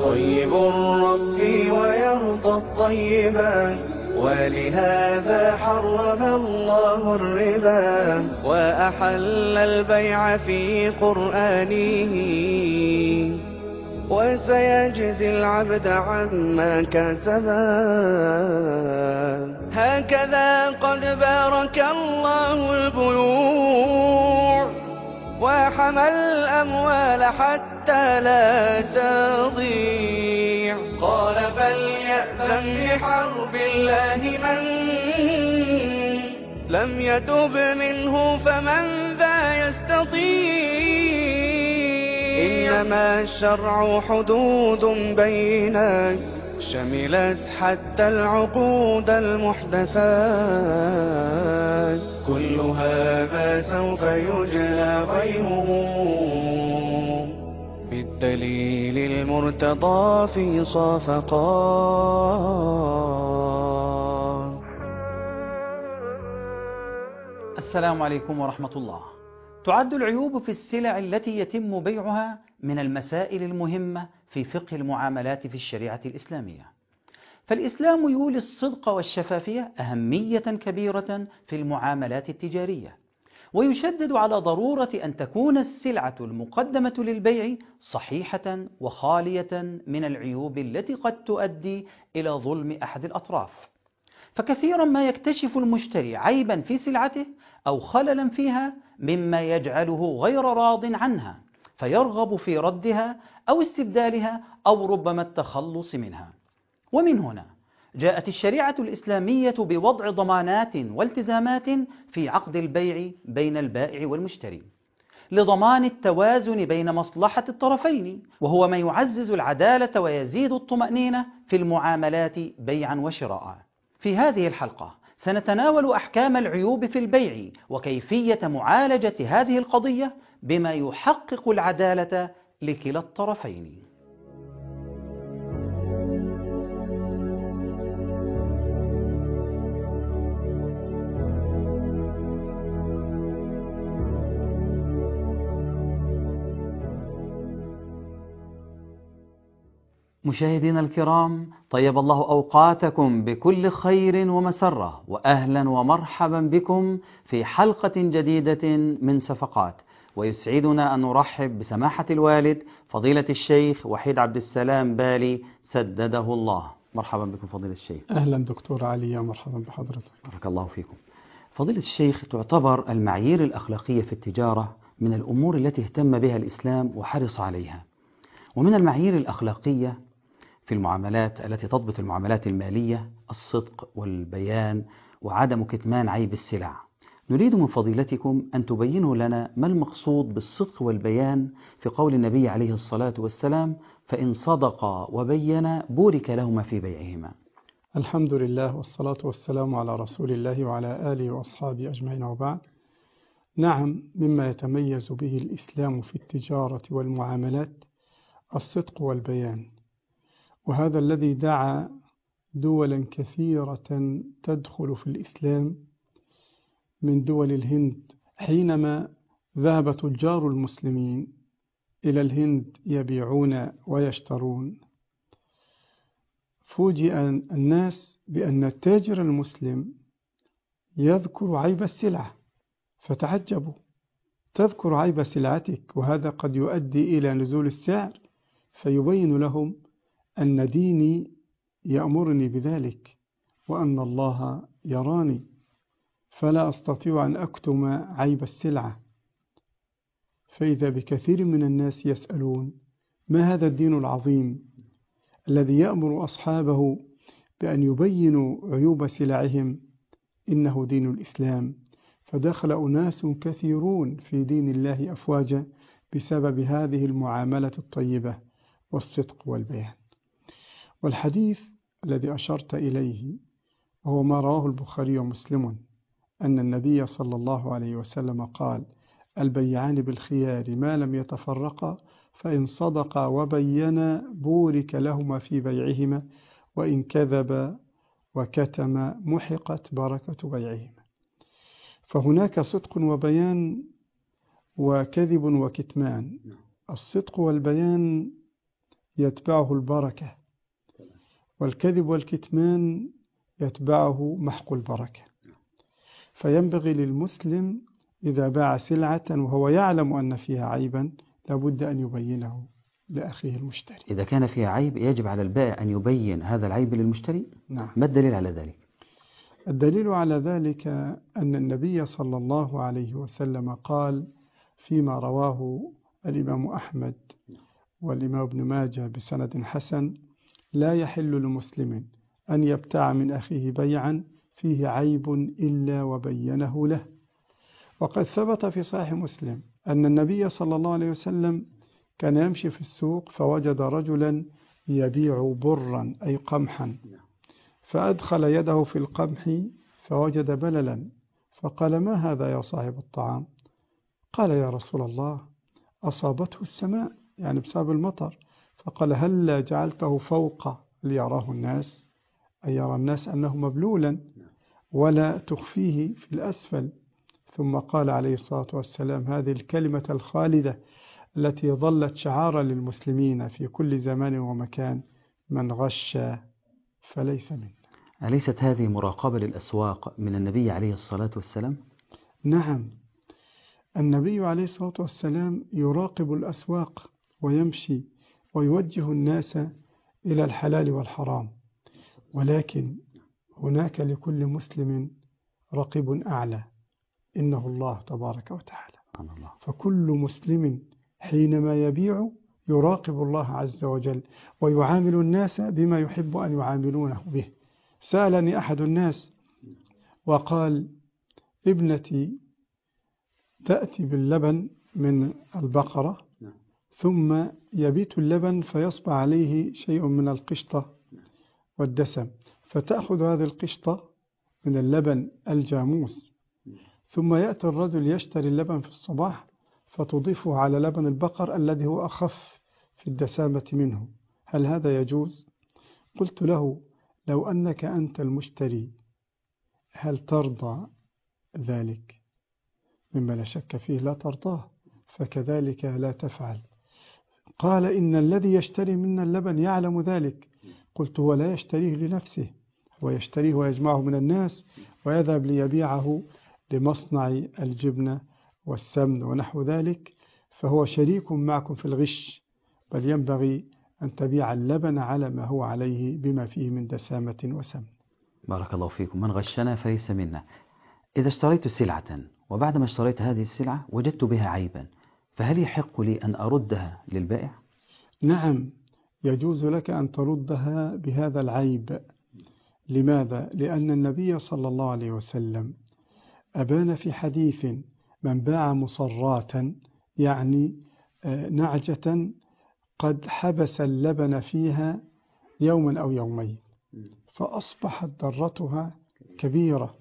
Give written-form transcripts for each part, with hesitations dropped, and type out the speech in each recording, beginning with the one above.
طيب ربي ويرضى الطيبات، ولهذا حرم الله الربا وأحل البيع في قرآنه، وسيجزي العبد عما كسبا. هكذا قد بارك الله البيوع وحمى الأموال حتى لا تضيع. قال فليأذن بحرب الله من لم يتب منه، فمن ذا يستطيع. إنما الشرع حدود بينات، شملت حتى العقود المحدثات. كل هذا سوف يجلى غيره بالدليل المرتضى في صفقات. السلام عليكم ورحمة الله. تعد العيوب في السلع التي يتم بيعها من المسائل المهمة في فقه المعاملات في الشريعة الإسلامية، فالإسلام يولي الصدق والشفافية أهمية كبيرة في المعاملات التجارية، ويشدد على ضرورة أن تكون السلعة المقدمة للبيع صحيحة وخالية من العيوب التي قد تؤدي إلى ظلم أحد الأطراف. فكثيرا ما يكتشف المشتري عيبا في سلعته أو خللا فيها مما يجعله غير راض عنها، فيرغب في ردها أو استبدالها أو ربما التخلص منها. ومن هنا جاءت الشريعة الإسلامية بوضع ضمانات والتزامات في عقد البيع بين البائع والمشتري، لضمان التوازن بين مصلحة الطرفين، وهو ما يعزز العدالة ويزيد الطمأنينة في المعاملات بيعا وشراء. في هذه الحلقة سنتناول أحكام العيوب في البيع وكيفية معالجة هذه القضية بما يحقق العدالة لكلا الطرفين. مشاهدينا الكرام، طيب الله أوقاتكم بكل خير ومسرة، وأهلا ومرحبا بكم في حلقة جديدة من صفقات. ويسعدنا أن نرحب بسماحة الوالد فضيلة الشيخ وحيد عبد السلام بالي سدده الله. مرحبا بكم فضيلة الشيخ. أهلا دكتور علي، مرحبا بحضرتك. بارك الله فيكم. فضيلة الشيخ، تعتبر المعايير الأخلاقية في التجارة من الأمور التي اهتم بها الإسلام وحرص عليها، ومن المعايير الأخلاقية في المعاملات التي تضبط المعاملات المالية الصدق والبيان وعدم كتمان عيب السلع. نريد من فضيلتكم أن تبينوا لنا ما المقصود بالصدق والبيان في قول النبي عليه الصلاة والسلام: فإن صدقا وبينا بورك لهما في بيعهما. الحمد لله والصلاة والسلام على رسول الله وعلى آله وأصحابه أجمعين، وبعد. نعم، مما يتميز به الإسلام في التجارة والمعاملات الصدق والبيان، وهذا الذي دعا دولا كثيرة تدخل في الإسلام من دول الهند. حينما ذهب تجار المسلمين إلى الهند يبيعون ويشترون، فوجئ الناس بأن التاجر المسلم يذكر عيب السلعة، فتعجبوا: تذكر عيب سلعتك وهذا قد يؤدي إلى نزول السعر؟ فيبين لهم أن ديني يأمرني بذلك، وأن الله يراني، فلا أستطيع أن أكتم عيب السلعة. فإذا بكثير من الناس يسألون: ما هذا الدين العظيم الذي يأمر أصحابه بأن يبينوا عيوب سلعهم؟ إنه دين الإسلام. فدخل أناس كثيرون في دين الله أفواجا بسبب هذه المعاملة الطيبة والصدق والبيان. والحديث الذي أشرت إليه وهو ما رواه البخاري ومسلم أن النبي صلى الله عليه وسلم قال: البيعان بالخيار ما لم يتفرقا، فإن صدقا وبينا بورك لهما في بيعهما، وإن كذب وكتم محقت بركة بيعهما. فهناك صدق وبيان وكذب وكتمان. الصدق والبيان يتبعه البركة، والكذب والكتمان يتبعه محق البركة. فينبغي للمسلم إذا باع سلعة وهو يعلم أن فيها عيبا لابد أن يبينه لأخيه المشتري. إذا كان فيها عيب يجب على البائع أن يبين هذا العيب للمشتري. نعم. ما الدليل على ذلك؟ الدليل على ذلك أن النبي صلى الله عليه وسلم قال فيما رواه الإمام أحمد والإمام ابن ماجه بسند حسن: لا يحل لمسلم أن يبتاع من أخيه بيعا فيه عيب إلا وبينه له. وقد ثبت في صحيح مسلم أن النبي صلى الله عليه وسلم كان يمشي في السوق فوجد رجلا يبيع برا أي قمحا، فأدخل يده في القمح فوجد بللا، فقال: ما هذا يا صاحب الطعام؟ قال: يا رسول الله أصابته السماء، يعني بسبب المطر. فقال: هل جعلته فوق ليراه الناس، أي يرى الناس أنه مبلولا، ولا تخفيه في الأسفل. ثم قال عليه الصلاة والسلام هذه الكلمة الخالدة التي ظلت شعارا للمسلمين في كل زمان ومكان: من غش فليس منا. أليست هذه مراقبة للأسواق من النبي عليه الصلاة والسلام؟ نعم، النبي عليه الصلاة والسلام يراقب الأسواق ويمشي ويوجه الناس إلى الحلال والحرام، ولكن هناك لكل مسلم رقيب أعلى، إنه الله تبارك وتعالى. فكل مسلم حينما يبيع يراقب الله عز وجل ويعامل الناس بما يحب أن يعاملونه به. سألني أحد الناس وقال: ابنتي تأتي باللبن من البقرة ثم يبيت اللبن فيصبح عليه شيء من القشطة والدسم، فتأخذ هذه القشطة من اللبن الجاموس، ثم يأتي الرجل يشتري اللبن في الصباح فتضيفه على لبن البقر الذي هو أخف في الدسامة منه، هل هذا يجوز؟ قلت له: لو أنك أنت المشتري هل ترضى ذلك؟ مما لا شك فيه لا ترضاه، فكذلك لا تفعل. قال: إن الذي يشتري منا اللبن يعلم ذلك. قلت: هو لا يشتريه لنفسه، هو يشتريه ويجمعه من الناس ويذهب ليبيعه لمصنع الجبنة والسمن ونحو ذلك، فهو شريك معكم في الغش، بل ينبغي أن تبيع اللبن على ما هو عليه بما فيه من دسامة وسمن. بارك الله فيكم. من غشنا فليس منا. إذا اشتريت سلعة وبعدما اشتريت هذه السلعة وجدت بها عيبا، فهل يحق لي أن أردها للبائع؟ نعم، يجوز لك أن تردها بهذا العيب. لماذا؟ لأن النبي صلى الله عليه وسلم أبان في حديث: من باع مصراتا، يعني نعجة قد حبس اللبن فيها يوما أو يومين فأصبحت ضرتها كبيرة،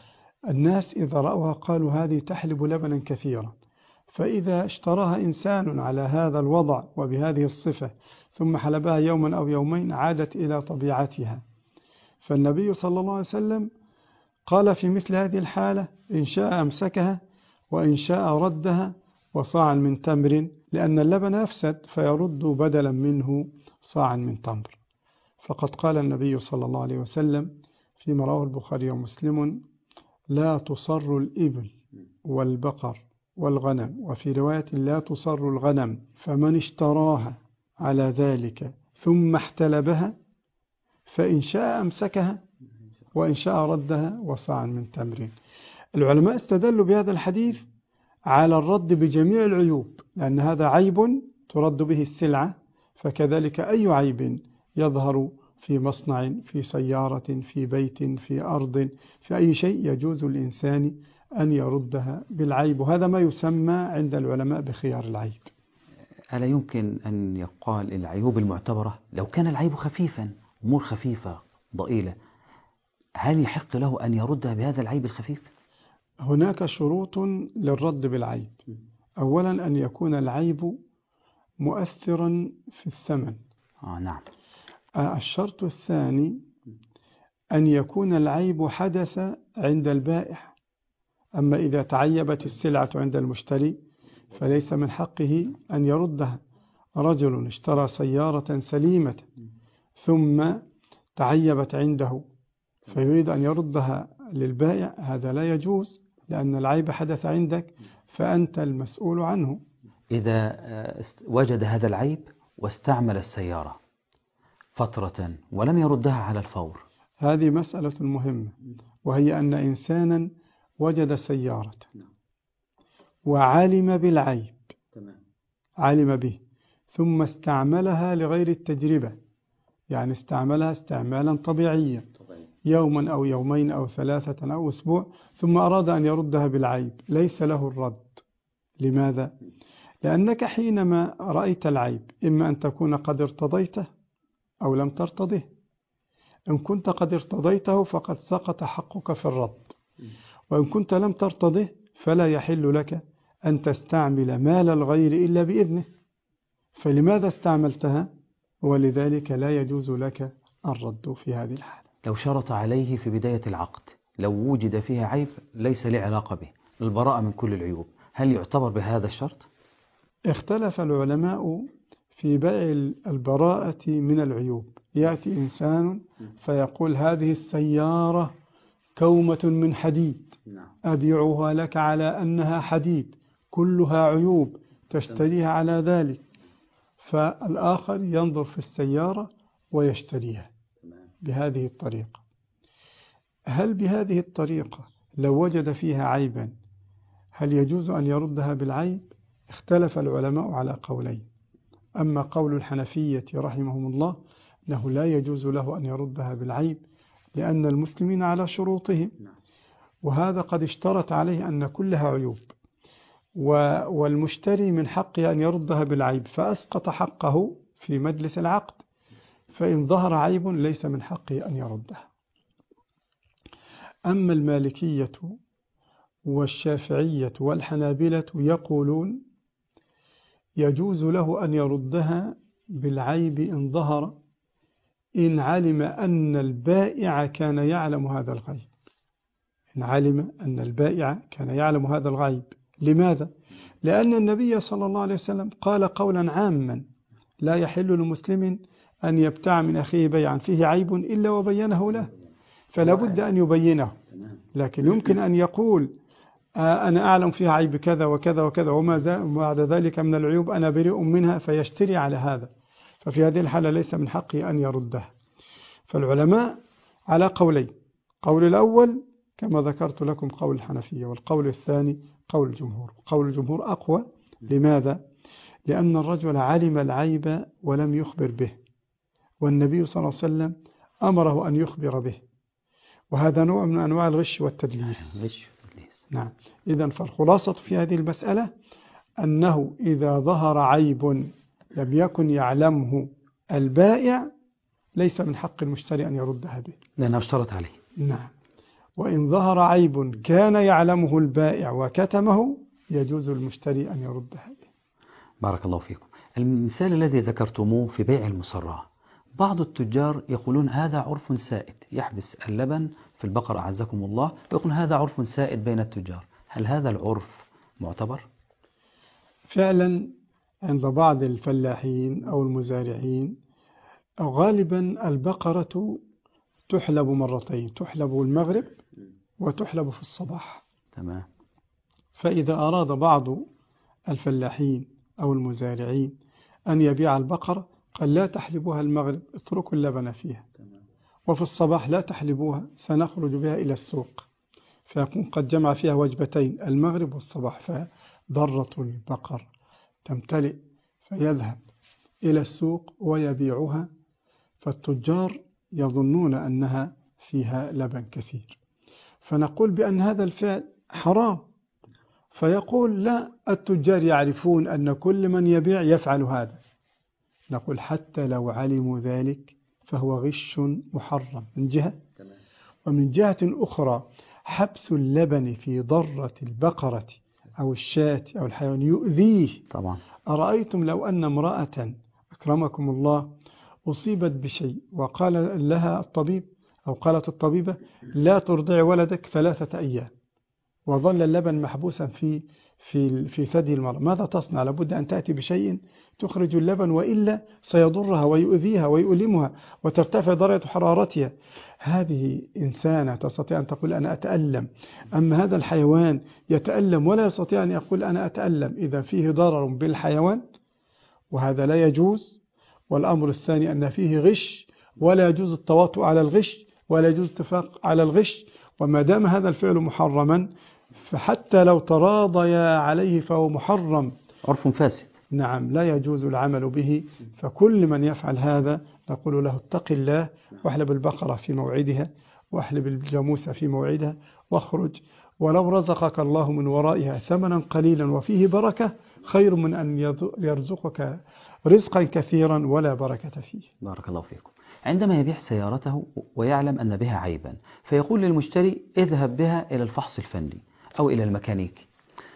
الناس إذا رأوها قالوا هذه تحلب لبنا كثيرا، فإذا اشتراها إنسان على هذا الوضع وبهذه الصفة ثم حلبها يوما أو يومين عادت إلى طبيعتها. فالنبي صلى الله عليه وسلم قال في مثل هذه الحالة: إن شاء أمسكها وإن شاء ردها وصاعا من تمر، لأن اللبن يفسد فيرد بدلا منه صاعا من تمر. فقد قال النبي صلى الله عليه وسلم فيما رواه البخاري ومسلم: لا تصر الإبل والبقر والغنم، وفي رواية لا تصر الغنم، فمن اشتراها على ذلك ثم احتلبها فإن شاء أمسكها وإن شاء ردها وصاعا من تمر. العلماء استدلوا بهذا الحديث على الرد بجميع العيوب، لأن هذا عيب ترد به السلعة، فكذلك أي عيب يظهر في مصنع، في سيارة، في بيت، في أرض، في أي شيء يجوز للإنسان أن يردها بالعيب، وهذا ما يسمى عند العلماء بخيار العيب. ألا يمكن أن يقال العيوب المعتبرة لو كان العيب خفيفا، أمور خفيفة ضئيلة، هل يحق له أن يردها بهذا العيب الخفيف؟ هناك شروط للرد بالعيب. أولا أن يكون العيب مؤثرا في الثمن. نعم. الشرط الثاني أن يكون العيب حدث عند البائع، أما إذا تعيبت السلعة عند المشتري فليس من حقه أن يردها. رجل اشترى سيارة سليمة ثم تعيبت عنده فيريد أن يردها للبائع، هذا لا يجوز، لأن العيب حدث عندك فأنت المسؤول عنه. إذا وجد هذا العيب واستعمل السيارة فترة ولم يردها على الفور، هذه مسألة مهمة، وهي أن إنسانا وجد سيارة وعلم بالعيب، علم به، ثم استعملها لغير التجربة، يعني استعملها استعمالا طبيعيا يوما أو يومين أو 3 أو أسبوع، ثم أراد أن يردها بالعيب، ليس له الرد. لماذا؟ لأنك حينما رأيت العيب إما أن تكون قد ارتضيته أو لم ترتضه. إن كنت قد ارتضيته فقد سقط حقك في الرد، وإن كنت لم ترتضه فلا يحل لك أن تستعمل مال الغير إلا بإذنه. فلماذا استعملتها؟ ولذلك لا يجوز لك الرد في هذه الحالة. لو شرط عليه في بداية العقد لو وجد فيها عيب ليس لي علاقة به، البراءة من كل العيوب، هل يعتبر بهذا الشرط؟ اختلف العلماء في بيع البراءة من العيوب. يأتي إنسان فيقول هذه السيارة كومة من حديد، أبيعها لك على أنها حديد كلها عيوب، تشتريها على ذلك. فالآخر ينظر في السيارة ويشتريها بهذه الطريقة. هل بهذه الطريقة لو وجد فيها عيبا هل يجوز أن يردها بالعيب؟ اختلف العلماء على قولين. أما قول الحنفية رحمهم الله أنه لا يجوز له أن يردها بالعيب لأن المسلمين على شروطهم، وهذا قد اشترط عليه أن كلها عيوب، والمشتري من حقه أن يردها بالعيب فأسقط حقه في مجلس العقد، فإن ظهر عيب ليس من حقه أن يردها. أما المالكية والشافعية والحنابلة يقولون يجوز له أن يردها بالعيب إن ظهر، إن علم أن البائع كان يعلم هذا الغيب. إن علم أن البائع كان يعلم هذا الغيب. لماذا؟ لأن النبي صلى الله عليه وسلم قال قولا عاما لا يحل لمسلم أن يبتاع من أخيه بيعا فيه عيب إلا وبينه له، فلا بد أن يبينه. لكن يمكن أن يقول أنا أعلم فيها عيب كذا وكذا وكذا وما بعد ذلك من العيوب أنا بريء منها، فيشتري على هذا، ففي هذه الحالة ليس من حقه أن يردها. فالعلماء على قولين، قول الأول كما ذكرت لكم قول الحنفية، والقول الثاني قول الجمهور. قول الجمهور أقوى. لماذا؟ لأن الرجل علم العيب ولم يخبر به، والنبي صلى الله عليه وسلم أمره أن يخبر به، وهذا نوع من أنواع الغش والتدليس. نعم. إذن فالخلاصة في هذه المسألة أنه إذا ظهر عيب لم يكن يعلمه البائع ليس من حق المشتري أن يردها به لأنه اشترط عليه. نعم. وإن ظهر عيب كان يعلمه البائع وكتمه يجوز المشتري أن يردها به. بارك الله فيكم. المثال الذي ذكرتموه في بيع المصرة، بعض التجار يقولون هذا عرف سائد، يحبس اللبن في البقر أعزكم الله، يقول هذا عرف سائد بين التجار، هل هذا العرف معتبر؟ فعلا عند بعض الفلاحين أو المزارعين غالبا البقرة تحلب مرتين، تحلب المغرب وتحلب في الصباح. تمام. فإذا أراد بعض الفلاحين أو المزارعين أن يبيع البقرة قال لا تحلبوها المغرب، اتركوا اللبن فيها، وفي الصباح لا تحلبوها سنخرج بها إلى السوق، فيكون قد جمع فيها وجبتين المغرب والصباح، فضرة البقر تمتلئ فيذهب إلى السوق ويبيعها، فالتجار يظنون أنها فيها لبن كثير، فنقول بأن هذا الفعل حرام، فيقول لا، التجار يعرفون أن كل من يبيع يفعل هذا. نقول حتى لو علموا ذلك فهو غش محرم من جهة، ومن جهة أخرى حبس اللبن في ضرة البقرة أو الشاة أو الحيوان يؤذيه. طبعا. أرأيتم لو أن امرأة أكرمكم الله أصيبت بشيء وقال لها الطبيب أو قالت الطبيبة لا ترضع ولدك 3 أيام، وظل اللبن محبوسا في ثدي المرأة، ماذا تصنع؟ لابد أن تأتي بشيء تخرج اللبن، وإلا سيضرها ويؤذيها ويؤلمها وترتفع درجة حرارتها. هذه إنسانة تستطيع أن تقول أنا أتألم، أما هذا الحيوان يتألم ولا يستطيع أن يقول أنا أتألم. إذا فيه ضرر بالحيوان وهذا لا يجوز. والأمر الثاني أن فيه غش ولا يجوز التواطؤ على الغش ولا يجوز اتفاق على الغش. وما دام هذا الفعل محرما فحتى لو تراضيا عليه فهو محرم، عرف فاسد. نعم، لا يجوز العمل به. فكل من يفعل هذا نقول له اتق الله، واحلب البقرة في موعدها، واحلب الجاموس في موعدها، واخرج، ولو رزقك الله من ورائها ثمنا قليلا وفيه بركة خير من أن يرزقك رزقا كثيرا ولا بركة فيه. بارك الله فيكم. عندما يبيع سيارته ويعلم أن بها عيبا فيقول للمشتري اذهب بها إلى الفحص الفني أو إلى الميكانيكي،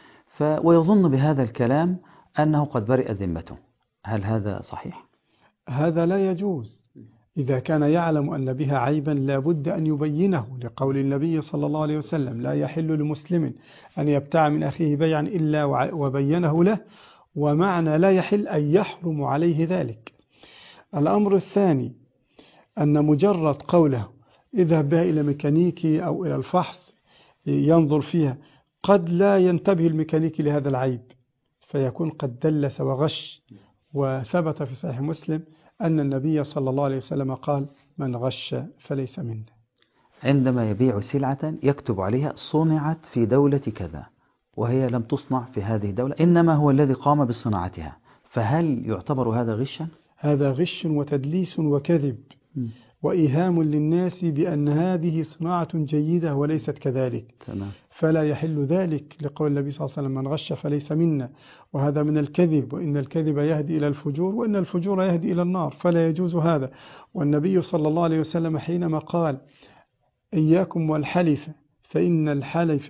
ويظن بهذا الكلام أنه قد برئ ذمته، هل هذا صحيح؟ هذا لا يجوز. إذا كان يعلم أن بها عيبا لا بد أن يبينه، لقول النبي صلى الله عليه وسلم لا يحل لمسلم أن يبتاع من أخيه بيعا إلا وبينه له. ومعنى لا يحل أن يحرم عليه ذلك. الأمر الثاني أن مجرد قوله اذهب بها إلى ميكانيكي أو إلى الفحص ينظر فيها، قد لا ينتبه الميكانيكي لهذا العيب فيكون قد دلس وغش. وثبت في صحيح مسلم أن النبي صلى الله عليه وسلم قال من غش فليس منا. عندما يبيع سلعة يكتب عليها صنعت في دولة كذا وهي لم تصنع في هذه الدولة، إنما هو الذي قام بصناعتها، فهل يعتبر هذا غشا؟ هذا غش وتدليس وكذب وإيهام للناس بأن هذه صناعة جيدة وليست كذلك. تمام. فلا يحل ذلك، لقول النبي صلى الله عليه وسلم من غش فليس منا، وهذا من الكذب، وإن الكذب يهدي إلى الفجور وإن الفجور يهدي إلى النار، فلا يجوز هذا. والنبي صلى الله عليه وسلم حينما قال إياكم والحلف فإن الحلف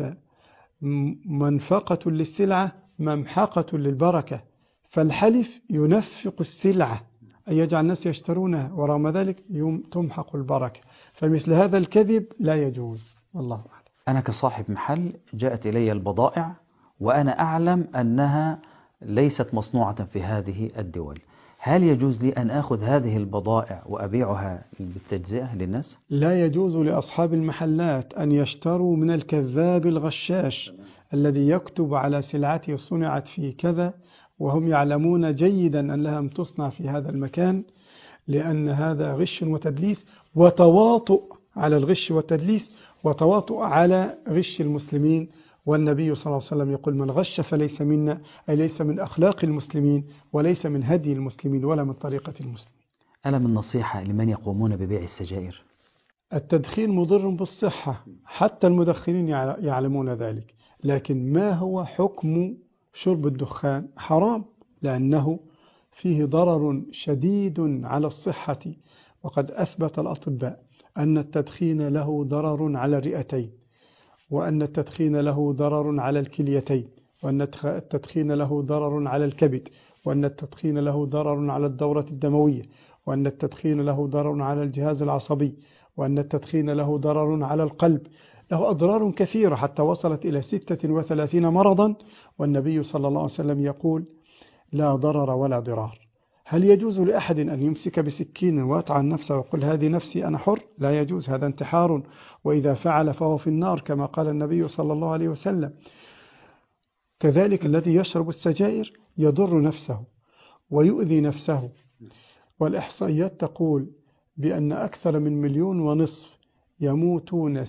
منفقة للسلعة ممحقة للبركة، فالحلف ينفق السلعة أن يجعل الناس يشترونها ورغم ذلك تمحق البركة. فمثل هذا الكذب لا يجوز. والله أعلم. أنا كصاحب محل جاءت إلي البضائع وأنا أعلم أنها ليست مصنوعة في هذه الدول، هل يجوز لي أن أخذ هذه البضائع وأبيعها بالتجزئة للناس؟ لا يجوز لأصحاب المحلات أن يشتروا من الكذاب الغشاش الذي يكتب على سلعته صنعت في كذا وهم يعلمون جيدا أنها لم تصنع في هذا المكان، لأن هذا غش وتدليس وتواطؤ على الغش والتدليس وتواطؤ على غش المسلمين. والنبي صلى الله عليه وسلم يقول من غش فليس منا، أي ليس من أخلاق المسلمين وليس من هدي المسلمين ولا من طريقة المسلمين. ألم النصيحة لمن يقومون ببيع السجائر؟ التدخين مضر بالصحة، حتى المدخنين يعلمون ذلك، لكن ما هو حكم شرب الدخان؟ حرام، لأنه فيه ضرر شديد على الصحة. وقد أثبت الأطباء أن التدخين له ضرر على الرئتين، وأن التدخين له ضرر على الكليتين، وأن التدخين له ضرر على الكبد، وأن التدخين له ضرر على الدورة الدموية، وأن التدخين له ضرر على الجهاز العصبي، وأن التدخين له ضرر على القلب، له أضرار كثيرة حتى وصلت إلى 36 مرضا. والنبي صلى الله عليه وسلم يقول لا ضرر ولا ضرار. هل يجوز لأحد أن يمسك بسكين ويطعن نفسه ويقول هذه نفسي أنا حر؟ لا يجوز، هذا انتحار، وإذا فعل فهو في النار كما قال النبي صلى الله عليه وسلم. كذلك الذي يشرب السجائر يضر نفسه ويؤذي نفسه. والإحصائيات تقول بأن أكثر من 1.5 مليون يموتون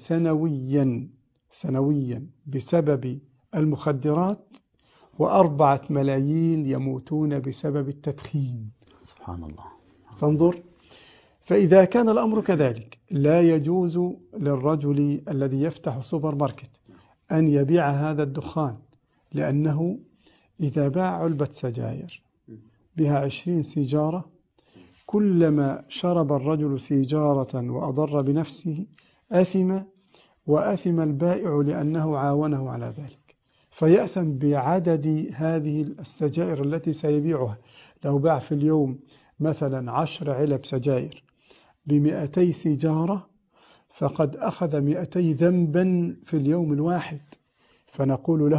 سنويا بسبب المخدرات، و4 ملايين يموتون بسبب التدخين. سبحان الله. فانظر، فإذا كان الأمر كذلك لا يجوز للرجل الذي يفتح سوبر ماركت أن يبيع هذا الدخان، لأنه إذا باع علبة سجاير بها 20 سيجارة، كلما شرب الرجل سيجارة وأضر بنفسه أثم، وأثم البائع لأنه عاونه على ذلك، فيأثم بعدد هذه السجائر التي سيبيعها. لو باع في اليوم مثلا 10 علب سجائر ب200 سيجارة فقد أخذ 200 ذنبا في اليوم الواحد. فنقول له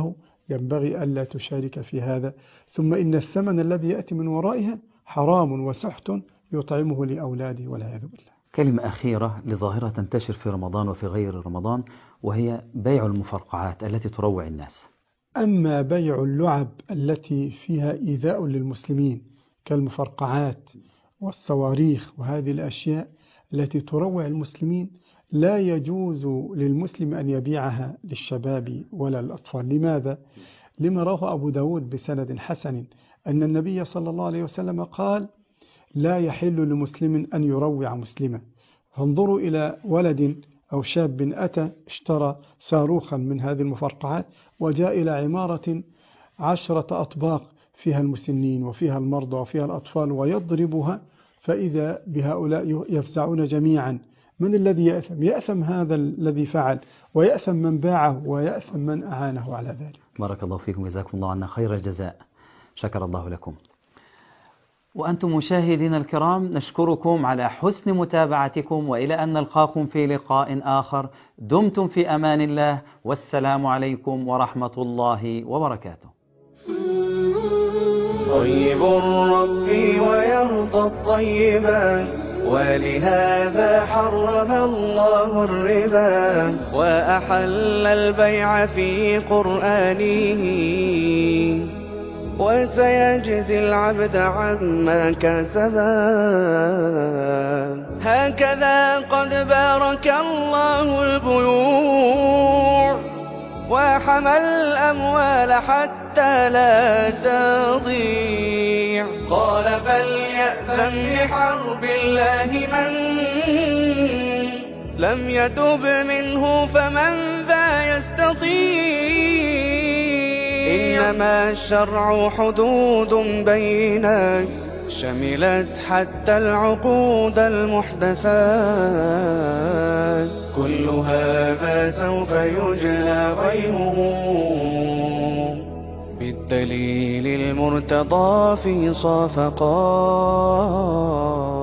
ينبغي ألا تشارك في هذا. ثم إن الثمن الذي يأتي من ورائها حرام وسحت يطعمه لأولاده والعياذ بالله. كلمة أخيرة لظاهرة تنتشر في رمضان وفي غير رمضان، وهي بيع المفرقعات التي تروع الناس. أما بيع اللعب التي فيها إيذاء للمسلمين كالمفرقعات والصواريخ وهذه الأشياء التي تروع المسلمين، لا يجوز للمسلم أن يبيعها للشباب ولا الأطفال. لماذا؟ لما رواه أبو داود بسند حسن أن النبي صلى الله عليه وسلم قال: لا يحل لمسلم أن يروع مسلما. فانظروا إلى ولد أو شاب أتى اشترى صاروخا من هذه المفرقعات وجاء إلى عمارة 10 أطباق فيها المسنين وفيها المرضى وفيها الأطفال ويضربها، فإذا بهؤلاء يفزعون جميعا. من الذي يأثم؟ يأثم هذا الذي فعل، ويأثم من باعه، ويأثم من أعانه على ذلك. بارك الله فيكم، جزاكم الله عنا خير الجزاء، شكر الله لكم. وأنتم مشاهدين الكرام، نشكركم على حسن متابعتكم، وإلى أن نلقاكم في لقاء آخر. دمتم في أمان الله، والسلام عليكم ورحمة الله وبركاته. طيب ربي ويرضى الطيبات، ولهذا حرم الله الربا وأحل البيع في قرآنه، وسيجزي العبد عما كسبا. هكذا قد بارك الله البيوع وحمى الأموال حتى لا تضيع. قال: فليأذن بحرب الله من لم يتب منه، فمن ذا يستطيع. إنما الشرع حدود بينات، شملت حتى العقود المحدثات، كل هذا سوف يجلى غيمه بالدليل المرتضى في صفقات.